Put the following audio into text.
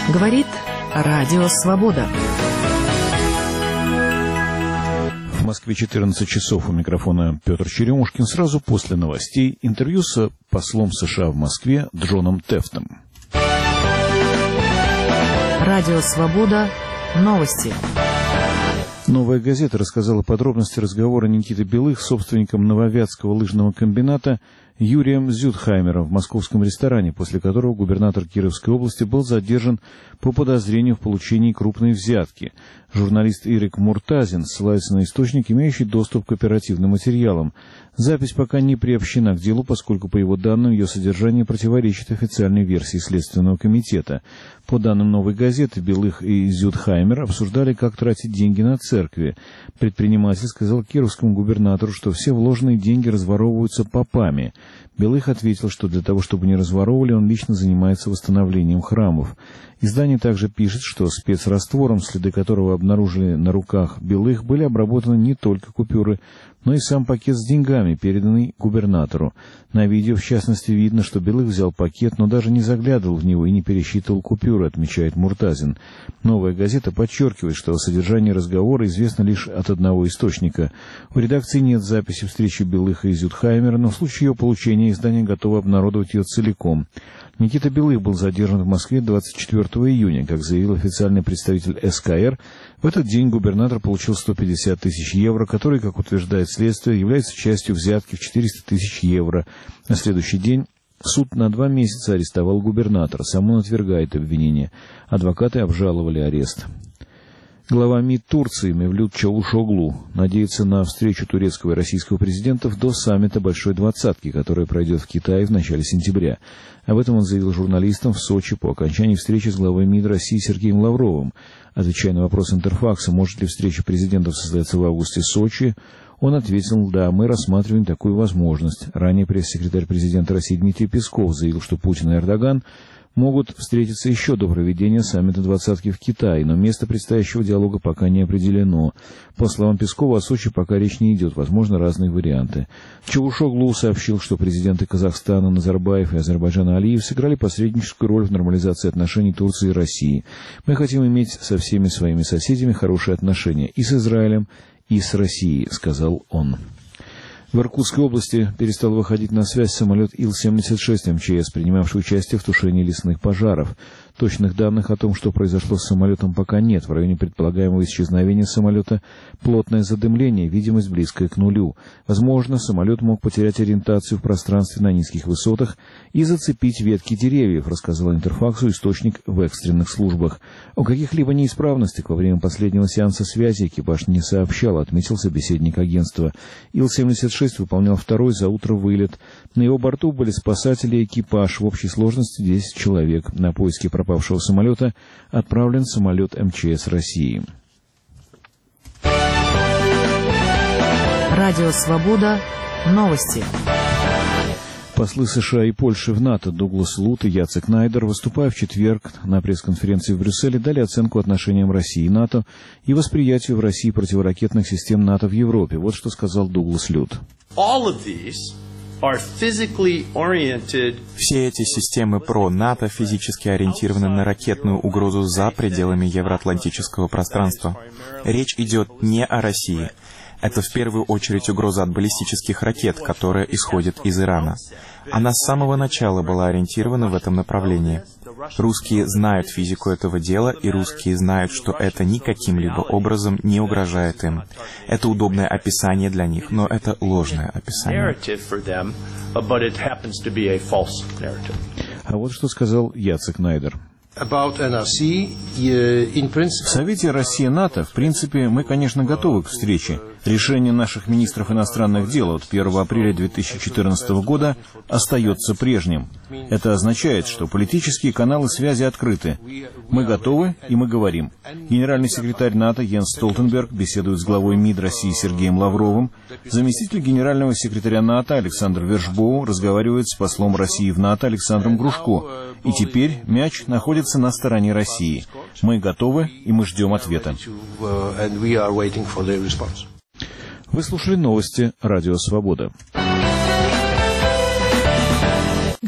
Говорит Радио Свобода. В Москве 14 часов. У микрофона Петр Черемушкин. Сразу после новостей интервью с послом США в Москве Джоном Тефтом. Радио Свобода. Новости. «Новая газета» рассказала подробности разговора Никиты Белых с собственником Нововятского лыжного комбината Юрием Зюдхаймером в московском ресторане, после которого губернатор Кировской области был задержан по подозрению в получении крупной взятки. Журналист Ирик Муртазин ссылается на источник, имеющий доступ к оперативным материалам. Запись пока не приобщена к делу, поскольку, по его данным, ее содержание противоречит официальной версии Следственного комитета. По данным «Новой газеты», Белых и Зюдхаймер обсуждали, как тратить деньги на церкви. Предприниматель сказал кировскому губернатору, что все вложенные деньги разворовываются попами. Белых ответил, что для того, чтобы не разворовывали, он лично занимается восстановлением храмов. Издание также пишет, что спецраствором, следы которого обнаружили на руках Белых, были обработаны не только купюры, но и сам пакет с деньгами, переданный губернатору. На видео, в частности, видно, что Белых взял пакет, но даже не заглядывал в него и не пересчитывал купюры, отмечает Муртазин. «Новая газета» подчеркивает, что о содержании разговора известно лишь от одного источника. У редакции нет записи встречи Белыха и Зюдхаймера, но в случае ее получения издание готово обнародовать ее целиком. Никита Белых был задержан в Москве 24 июня. Как заявил официальный представитель СКР, в этот день губернатор получил 150 тысяч евро, которые, как утверждает следствие, являются частью взятки в 400 тысяч евро. На следующий день суд на 2 месяца арестовал губернатора. Сам он отвергает обвинения. Адвокаты обжаловали арест. Глава МИД Турции Мевлют Чавушоглу надеется на встречу турецкого и российского президентов до саммита Большой Двадцатки, который пройдет в Китае в начале сентября. Об этом он заявил журналистам в Сочи по окончании встречи с главой МИД России Сергеем Лавровым. Отвечая на вопрос Интерфакса, может ли встреча президентов состояться в августе в Сочи, он ответил: «Да, мы рассматриваем такую возможность». Ранее пресс-секретарь президента России Дмитрий Песков заявил, что Путин и Эрдоган могут встретиться еще до проведения саммита «Двадцатки» в Китае, но место предстоящего диалога пока не определено. По словам Пескова, о Сочи пока речь не идет, возможно, разные варианты. Чавушоглу сообщил, что президенты Казахстана Назарбаев и Азербайджана Алиев сыграли посредническую роль в нормализации отношений Турции и России. «Мы хотим иметь со всеми своими соседями хорошие отношения и с Израилем, и с Россией», — сказал он. В Иркутской области перестал выходить на связь самолет Ил-76 МЧС, принимавший участие в тушении лесных пожаров. Точных данных о том, что произошло с самолетом, пока нет. В районе предполагаемого исчезновения самолета плотное задымление, видимость близкая к нулю. Возможно, самолет мог потерять ориентацию в пространстве на низких высотах и зацепить ветки деревьев, рассказал Интерфаксу источник в экстренных службах. О каких-либо неисправностях во время последнего сеанса связи экипаж не сообщал, отметил собеседник агентства. Ил-76 выполнял второй за утро вылет. На его борту были спасатели и экипаж. В общей сложности 10 человек. На поиски пропавшего самолета отправлен самолет МЧС России. Радио Свобода. Новости. Послы США и Польши в НАТО Дуглас Лут и Яцек Найдер, выступая в четверг на пресс-конференции в Брюсселе, дали оценку отношениям России и НАТО и восприятию в России противоракетных систем НАТО в Европе. Вот что сказал Дуглас Лут. Все эти системы ПРО-НАТО физически ориентированы на ракетную угрозу за пределами евроатлантического пространства. Речь идет не о России. Это в первую очередь угроза от баллистических ракет, которая исходит из Ирана. Она с самого начала была ориентирована в этом направлении. Русские знают физику этого дела, и русские знают, что это никаким-либо образом не угрожает им. Это удобное описание для них, но это ложное описание. А вот что сказал Яцек Найдер. В Совете Россия-НАТО, в принципе, мы, конечно, готовы к встрече. Решение наших министров иностранных дел от 1 апреля 2014 года остается прежним. Это означает, что политические каналы связи открыты. Мы готовы, и мы говорим. Генеральный секретарь НАТО Йенс Столтенберг беседует с главой МИД России Сергеем Лавровым. Заместитель генерального секретаря НАТО Александр Вершбоу разговаривает с послом России в НАТО Александром Грушко. И теперь мяч находится на стороне России. Мы готовы, и мы ждем ответа. Вы слушали новости «Радио Свобода».